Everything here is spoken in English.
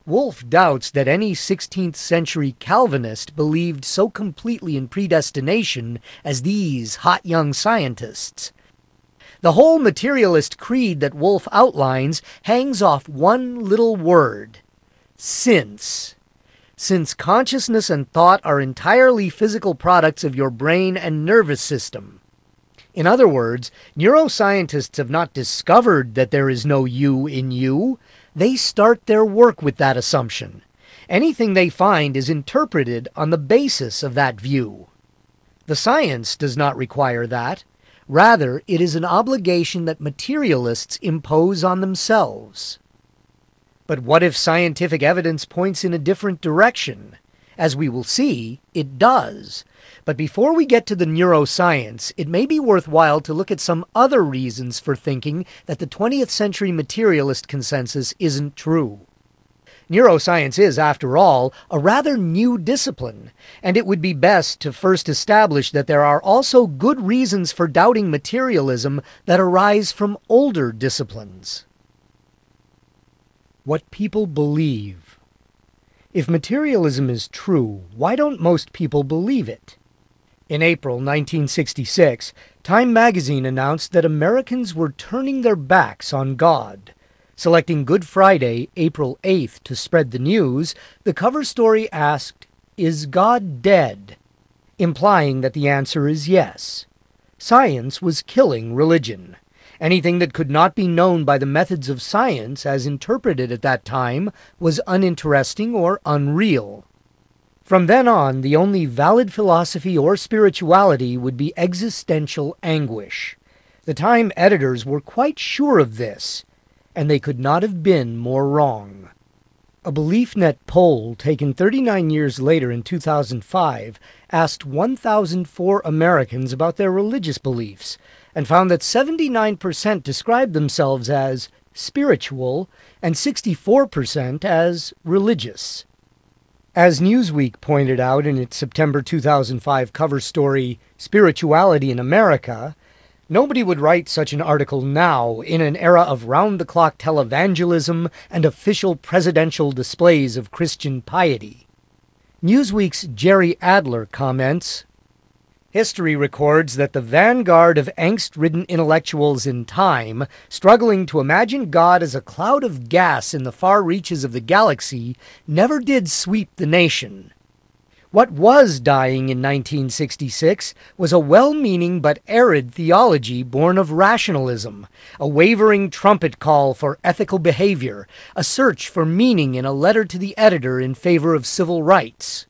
Wolff doubts that any 16th century Calvinist believed so completely in predestination as these hot young scientists. The whole materialist creed that Wolff outlines hangs off one little word: since. Since consciousness and thought are entirely physical products of your brain and nervous system. In other words, neuroscientists have not discovered that there is no you in you. They start their work with that assumption. Anything they find is interpreted on the basis of that view. The science does not require that. Rather, it is an obligation that materialists impose on themselves. But what if scientific evidence points in a different direction? As we will see, it does. But before we get to the neuroscience, it may be worthwhile to look at some other reasons for thinking that the 20th century materialist consensus isn't true. Neuroscience is, after all, a rather new discipline, and it would be best to first establish that there are also good reasons for doubting materialism that arise from older disciplines. What people believe. If materialism is true, why don't most people believe it? In April 1966, Time magazine announced that Americans were turning their backs on God. Selecting Good Friday, April 8th, to spread the news, the cover story asked, "Is God dead?" implying that the answer is yes. Science was killing religion. Anything that could not be known by the methods of science as interpreted at that time was uninteresting or unreal. From then on, the only valid philosophy or spirituality would be existential anguish. The Time editors were quite sure of this, and they could not have been more wrong. A BeliefNet poll taken 39 years later in 2005 asked 1,004 Americans about their religious beliefs and found that 79% described themselves as spiritual and 64% as religious. As Newsweek pointed out in its September 2005 cover story, Spirituality in America, nobody would write such an article now, in an era of round-the-clock televangelism and official presidential displays of Christian piety. Newsweek's Jerry Adler comments, "History records that the vanguard of angst-ridden intellectuals in Time, struggling to imagine God as a cloud of gas in the far reaches of the galaxy, never did sweep the nation. What was dying in 1966 was a well-meaning but arid theology born of rationalism, a wavering trumpet call for ethical behavior, a search for meaning in a letter to the editor in favor of civil rights.